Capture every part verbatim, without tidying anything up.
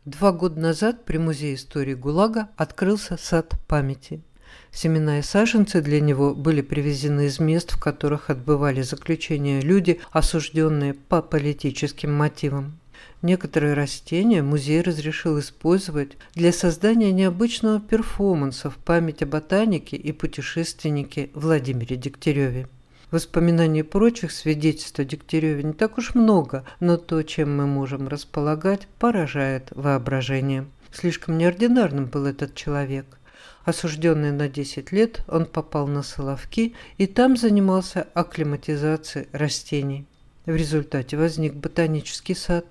Два года назад при Музее истории ГУЛАГа открылся сад памяти. Семена и саженцы для него были привезены из мест, в которых отбывали заключение люди, осужденные по политическим мотивам. Некоторые растения музей разрешил использовать для создания необычного перформанса в память о ботанике и путешественнике Владимире Дегтяреве. Воспоминаний и прочих свидетельств о Дегтяреве не так уж много, но то, чем мы можем располагать, поражает воображение. Слишком неординарным был этот человек. Осужденный на десять лет, он попал на Соловки и там занимался акклиматизацией растений. В результате возник ботанический сад.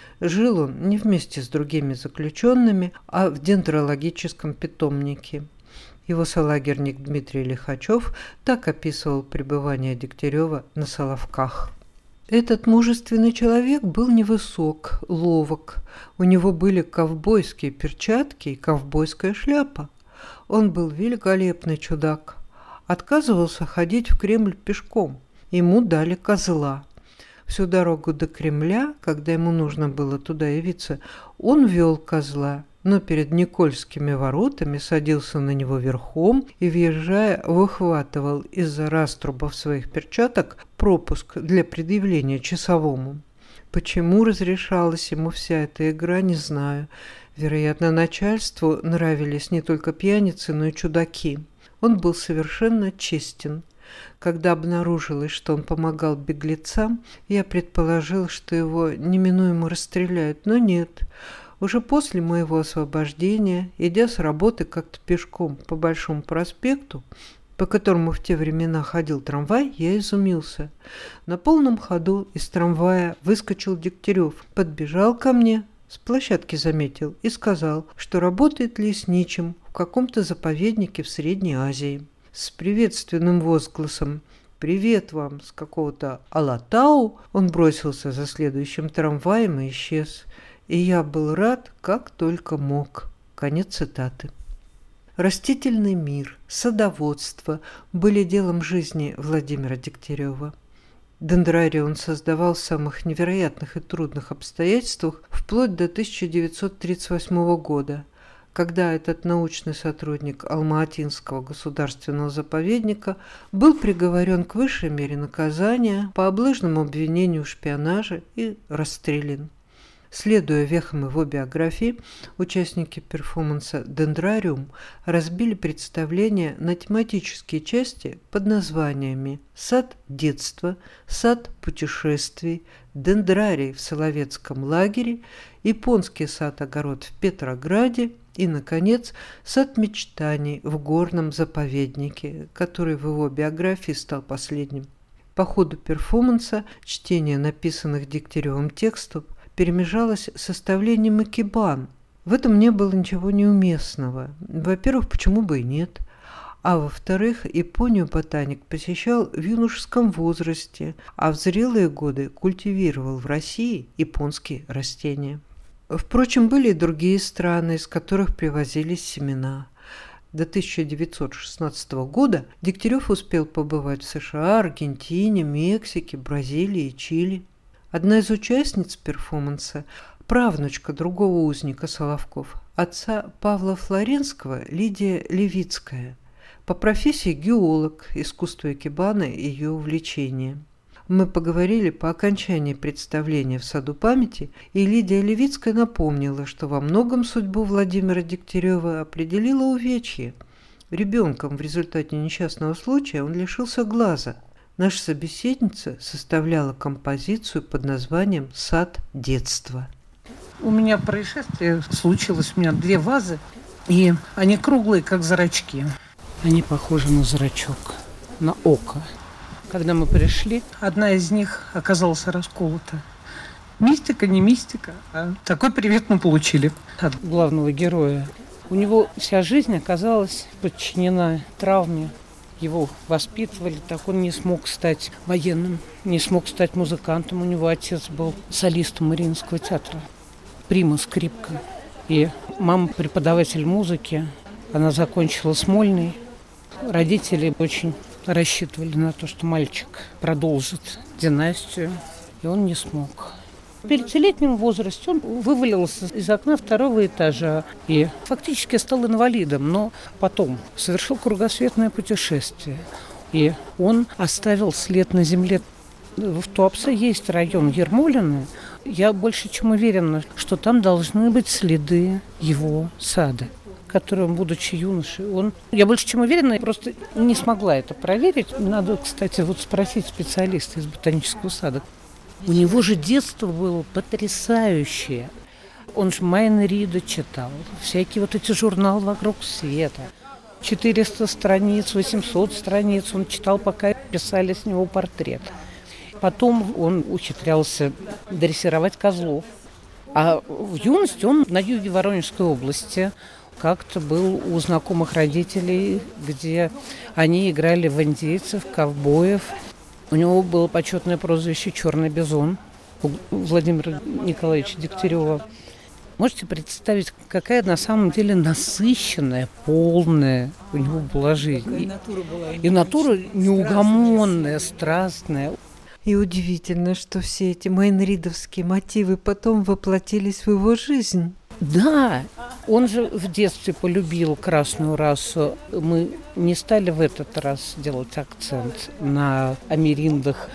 Жил он не вместе с другими заключенными, а в дендрологическом питомнике. Его солагерник Дмитрий Лихачев так описывал пребывание Дегтярева на Соловках. Этот мужественный человек был невысок, ловок. У него были ковбойские перчатки и ковбойская шляпа. Он был великолепный чудак. Отказывался ходить в Кремль пешком. Ему дали козла. Всю дорогу до Кремля, когда ему нужно было туда явиться, он вел козла, но перед Никольскими воротами садился на него верхом и, въезжая, выхватывал из-за раструбов своих перчаток пропуск для предъявления часовому. Почему разрешалась ему вся эта игра, не знаю. Вероятно, начальству нравились не только пьяницы, но и чудаки. Он был совершенно честен. Когда обнаружилось, что он помогал беглецам, я предположил, что его неминуемо расстреляют, но нет. Уже после моего освобождения, идя с работы как-то пешком по Большому проспекту, по которому в те времена ходил трамвай, я изумился. На полном ходу из трамвая выскочил Дегтярев, подбежал ко мне, с площадки заметил и сказал, что работает лесничим в каком-то заповеднике в Средней Азии. С приветственным возгласом «Привет вам» с какого-то Алатау он бросился за следующим трамваем и исчез. И я был рад, как только мог. Конец цитаты. Растительный мир, садоводство были делом жизни Владимира Дегтярева. Дендрарий он создавал в самых невероятных и трудных обстоятельствах вплоть до тысяча девятьсот тридцать восьмого года, когда этот научный сотрудник Алма-Атинского государственного заповедника был приговорен к высшей мере наказания по облыжному обвинению в шпионаже и расстрелян. Следуя вехам его биографии, участники перформанса «Дендрариум» разбили представление на тематические части под названиями «Сад детства», «Сад путешествий», «Дендрарий в Соловецком лагере», «Японский сад-огород в Петрограде» и, наконец, «Сад мечтаний в горном заповеднике», который в его биографии стал последним. По ходу перформанса чтение написанных Дегтяревым текстов перемежалось с составлением икебан. В этом не было ничего неуместного. Во-первых, почему бы и нет? А во-вторых, Японию ботаник посещал в юношеском возрасте, а в зрелые годы культивировал в России японские растения. Впрочем, были и другие страны, из которых привозились семена. До тысяча девятьсот шестнадцатого года Дегтярев успел побывать в США, Аргентине, Мексике, Бразилии и Чили. Одна из участниц перформанса, правнучка другого узника Соловков, отца Павла Флоренского, Лидия Левицкая. По профессии геолог, искусство икебана и ее увлечение. Мы поговорили по окончании представления в Саду памяти, и Лидия Левицкая напомнила, что во многом судьбу Владимира Дегтярева определило увечье. Ребенком в результате несчастного случая он лишился глаза. Наша собеседница составляла композицию под названием «Сад детства». У меня происшествие случилось, у меня две вазы, и они круглые, как зрачки. Они похожи на зрачок, на око. Когда мы пришли, одна из них оказалась расколота. Мистика, не мистика, а такой привет мы получили от главного героя. У него вся жизнь оказалась подчинена травме. Его воспитывали, так он не смог стать военным, не смог стать музыкантом. У него отец был солистом Мариинского театра, прима скрипка. И мама преподаватель музыки, она закончила Смольный. Родители очень рассчитывали на то, что мальчик продолжит династию, и он не смог. пятилетнем возрасте он вывалился из окна второго этажа и фактически стал инвалидом, но потом совершил кругосветное путешествие. И он оставил след на земле. В Туапсе есть район Ермолино. Я больше чем уверена, что там должны быть следы его сада, который он, будучи юношей, он... Я больше чем уверена, просто не смогла это проверить. Надо, кстати, вот спросить специалиста из ботанического сада. У него же детство было потрясающее. Он же Майна Рида читал, всякие вот эти журналы «Вокруг света». четыреста страниц, восемьсот страниц он читал, пока писали с него портрет. Потом он ухитрялся дрессировать козлов. А в юности он на юге Воронежской области как-то был у знакомых родителей, где они играли в индейцев, ковбоев. У него было почетное прозвище «Черный бизон» у Владимира Николаевича Дегтярева. Можете представить, какая на самом деле насыщенная, полная у него была жизнь. И натура была. И натура неугомонная, страстная. И удивительно, что все эти майнридовские мотивы потом воплотились в его жизнь. Да, он же в детстве полюбил красную расу. Мы не стали в этот раз делать акцент на америндах.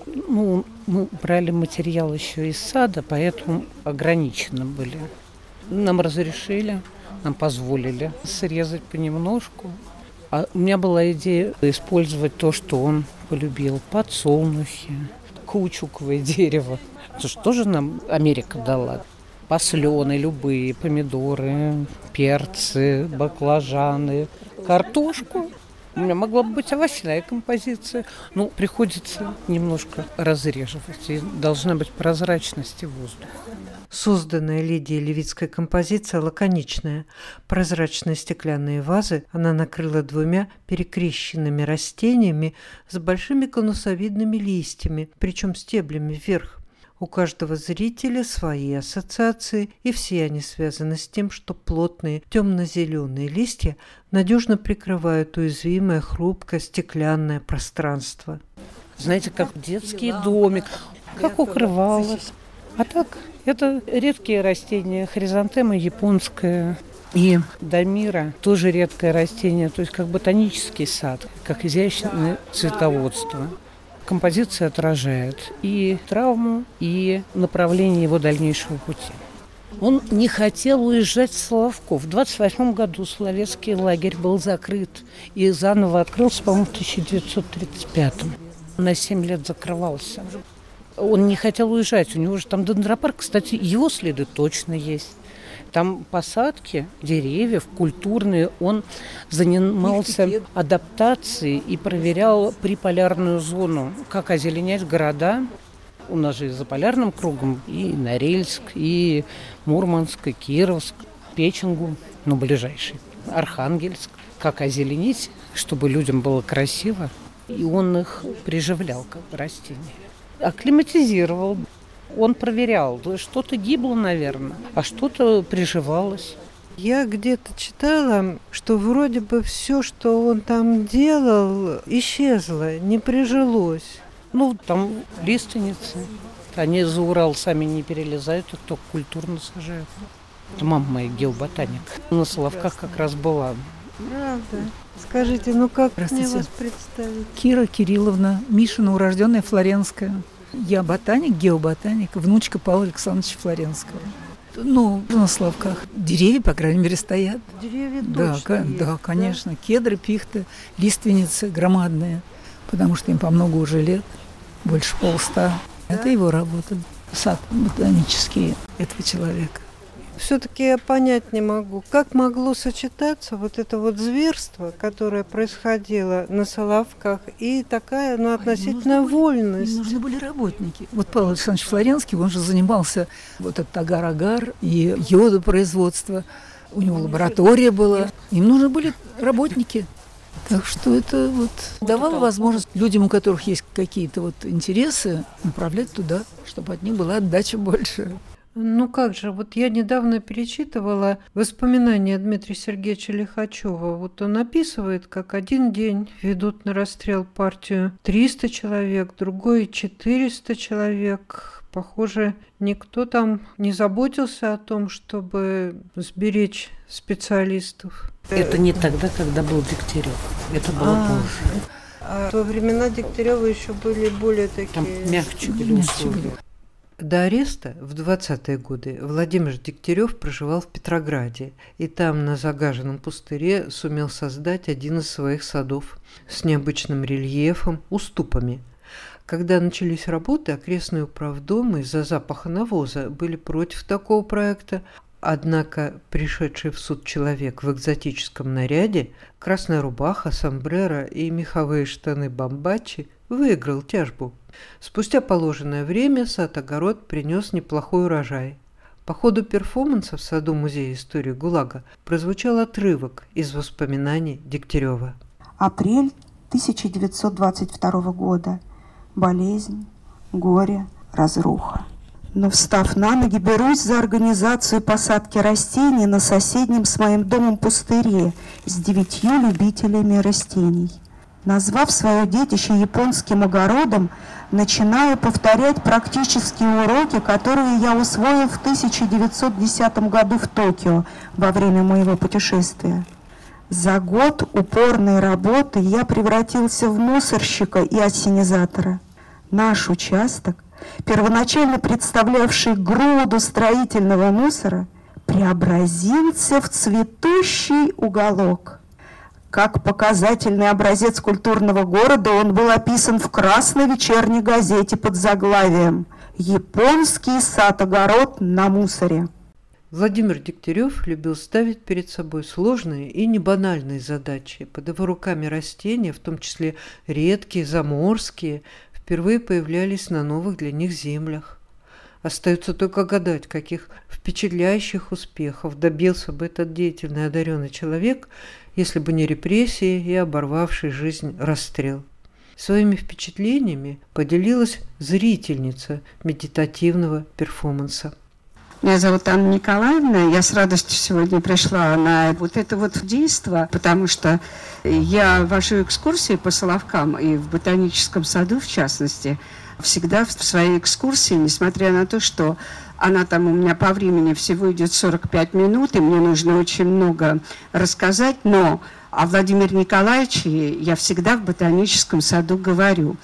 Ну, мы брали материал еще из сада, поэтому ограничены были. Нам разрешили, нам позволили срезать понемножку. А у меня была идея использовать то, что он полюбил. Подсолнухи, каучуковое дерево. Это же тоже нам Америка дала. Послены любые, помидоры, перцы, баклажаны, картошку. У меня могла бы быть овощная композиция. Ну, приходится немножко разреживать. И должна быть прозрачность и воздух. Созданная Лидией Левицкая композиция лаконичная. Прозрачные стеклянные вазы она накрыла двумя перекрещенными растениями с большими конусовидными листьями, причем стеблями вверх. У каждого зрителя свои ассоциации, и все они связаны с тем, что плотные темно-зеленые листья надежно прикрывают уязвимое, хрупкое, стеклянное пространство. Знаете, как детский домик, как укрывало. А так, это редкие растения, хризантема японская и дамира, тоже редкое растение, то есть как ботанический сад, как изящное цветоводство. Композиция отражает и травму, и направление его дальнейшего пути. Он не хотел уезжать в Соловков. В двадцать восьмом году Соловецкий лагерь был закрыт и заново открылся, по-моему, в тысяча девятьсот тридцать пятом. На семь лет закрывался. Он не хотел уезжать. У него же там дендропарк, кстати, его следы точно есть. Там посадки деревьев культурные. Он занимался адаптацией и проверял приполярную зону, как озеленять города. У нас же и за полярным кругом и Норильск, и Мурманск, и Кировск, Печенгу, ну, ближайший, Архангельск. Как озеленить, чтобы людям было красиво. И он их приживлял, как растения. Акклиматизировал. Он проверял, что-то гибло, наверное, а что-то приживалось. Я где-то читала, что вроде бы все, что он там делал, исчезло, не прижилось. Ну, там лиственницы. Они за Урал сами не перелезают, их только культурно сажают. Это мама моя геоботаник. На Соловках как раз была. Правда. Скажите, ну как мне вас представить? Кира Кирилловна, Мишина, урожденная Флоренская. Я ботаник, геоботаник, внучка Павла Александровича Флоренского. Ну, на Соловках деревья, по крайней мере, стоят. Деревья да, точно есть, да, конечно. Да? Кедры, пихты, лиственницы громадные, потому что им по много уже лет, больше полста. Да? Это его работа. Сад ботанический этого человека. Все-таки я понять не могу, как могло сочетаться вот это вот зверство, которое происходило на Соловках, и такая, ну, относительно нужны вольность. Были, нужны были работники. Вот Павел Александрович Флоренский, он же занимался вот этот агар-агар и йодопроизводство. У него лаборатория была. Им нужны были работники. Так что это вот давало возможность людям, у которых есть какие-то вот интересы, направлять туда, чтобы от них была отдача больше. Ну как же, вот я недавно перечитывала воспоминания Дмитрия Сергеевича Лихачева. Вот он описывает, как один день ведут на расстрел партию триста человек, другой четыреста человек, Похоже, никто там не заботился о том, чтобы сберечь специалистов. Это не тогда, когда был Дегтярев. Это было А, позже. А во времена Дегтярева еще были более такие... Там мягче были условия. До ареста в двадцатые годы Владимир Дегтярев проживал в Петрограде, и там на загаженном пустыре сумел создать один из своих садов с необычным рельефом, уступами. Когда начались работы, окрестные управдомы из-за запаха навоза были против такого проекта, однако пришедший в суд человек в экзотическом наряде, красная рубаха, сомбреро и меховые штаны бамбачи выиграл тяжбу. Спустя положенное время сад-огород принес неплохой урожай. По ходу перформанса в саду Музея истории ГУЛАГа прозвучал отрывок из воспоминаний Дегтярева. Апрель тысяча девятьсот двадцать второго года. Болезнь, горе, разруха. Но, встав на ноги, берусь за организацию посадки растений на соседнем с моим домом пустыре с девятью любителями растений. Назвав свое детище японским огородом, начинаю повторять практические уроки, которые я усвоил в тысяча девятьсот десятом году в Токио во время моего путешествия. За год упорной работы я превратился в мусорщика и ассенизатора. Наш участок, первоначально представлявший груду строительного мусора, преобразился в цветущий уголок. Как показательный образец культурного города он был описан в красной вечерней газете под заглавием «Японский сад-огород на мусоре». Владимир Дегтярев любил ставить перед собой сложные и небанальные задачи. Под его руками растения, в том числе редкие, заморские, впервые появлялись на новых для них землях. Остается только гадать, каких впечатляющих успехов добился бы этот деятельный одаренный человек, если бы не репрессии и оборвавший жизнь расстрел. Своими впечатлениями поделилась зрительница медитативного перформанса. Меня зовут Анна Николаевна. Я с радостью сегодня пришла на вот это вот действо, потому что я вожу экскурсии по Соловкам и в ботаническом саду, в частности, всегда в своей экскурсии, несмотря на то, что она там у меня по времени всего идет сорок пять минут, и мне нужно очень много рассказать, но о Владимире Николаевиче я всегда в ботаническом саду говорю.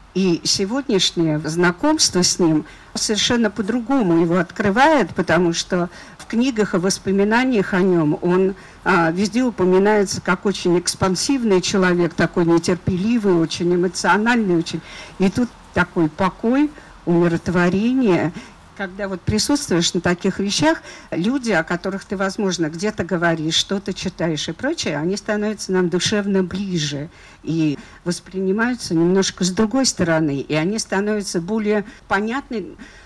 И сегодняшнее знакомство с ним совершенно по-другому его открывает, потому что в книгах и воспоминаниях о нем он а, везде упоминается как очень экспансивный человек, такой нетерпеливый, очень эмоциональный, очень. И тут такой покой, умиротворение. Когда вот присутствуешь на таких вещах, люди, о которых ты, возможно, где-то говоришь, что-то читаешь и прочее, они становятся нам душевно ближе и воспринимаются немножко с другой стороны, и они становятся более понятны,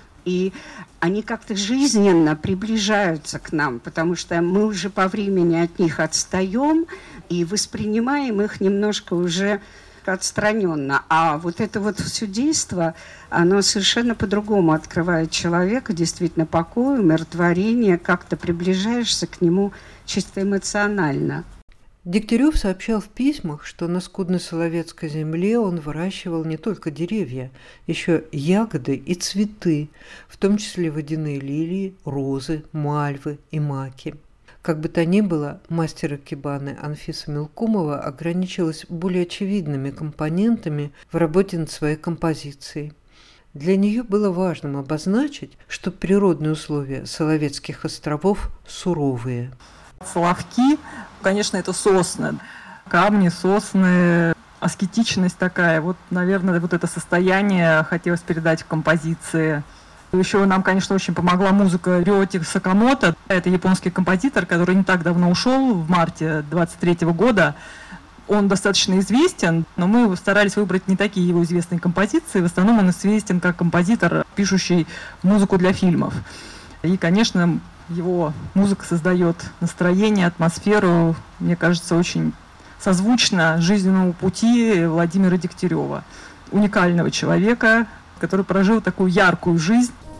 и они как-то жизненно приближаются к нам, потому что мы уже по времени от них отстаем и воспринимаем их немножко уже отстраненно. А вот это вот все действо, оно совершенно по-другому открывает человека, действительно покой, умиротворение, как-то приближаешься к нему чисто эмоционально. Дегтярев сообщал в письмах, что на скудной соловецкой земле он выращивал не только деревья, еще ягоды и цветы, в том числе водяные лилии, розы, мальвы и маки. Как бы то ни было, мастер икебаны Анфиса Мелкумова ограничилась более очевидными компонентами в работе над своей композицией. Для нее было важным обозначить, что природные условия Соловецких островов суровые. Соловки, конечно, это сосны. Камни, сосны, аскетичность такая. Вот, наверное, вот это состояние хотелось передать в композиции. Еще нам, конечно, очень помогла музыка Рёти Сакамото. Это японский композитор, который не так давно ушел, в марте двадцать третьего года. Он достаточно известен, но мы старались выбрать не такие его известные композиции. В основном он известен как композитор, пишущий музыку для фильмов. И, конечно, его музыка создает настроение, атмосферу, мне кажется, очень созвучно жизненному пути Владимира Дегтярева. Уникального человека, который прожил такую яркую жизнь.